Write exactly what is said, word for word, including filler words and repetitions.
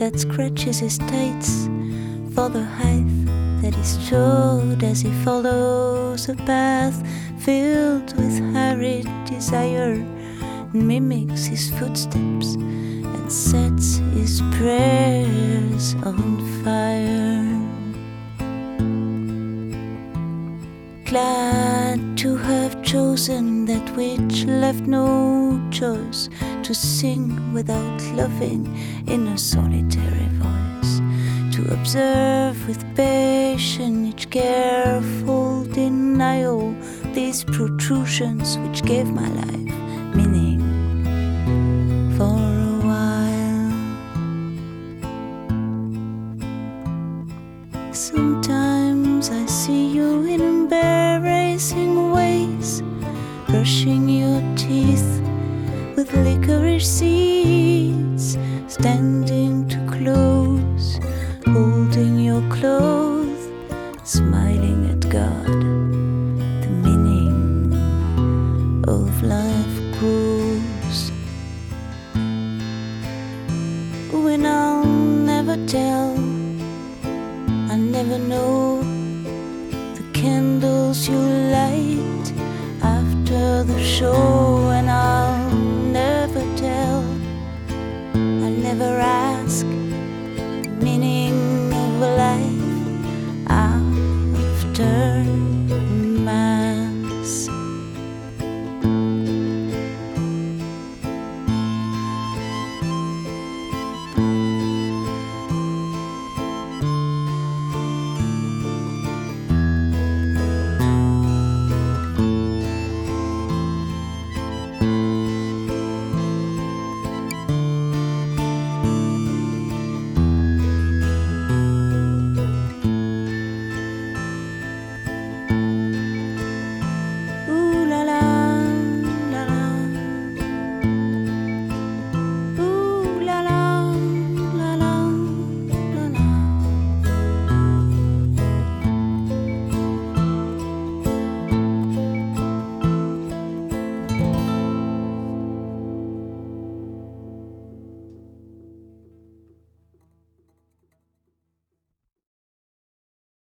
that scratches his tights for the height that is trod as he follows a path filled with hurried desire, and mimics his footsteps and sets his prayers on fire. Glad to have chosen that which left no choice, to sing without loving in a solitary voice, to observe with patience each careful denial, these protrusions which gave my life meaning for a while. Sometimes I see you in embarrassing ways, brushing your teeth with licorice seeds, standing too close, holding your clothes, smiling at God. The meaning of life grows when I'll never tell, I never know the candles you light after the show, and I'll never tell, I never ask the meaning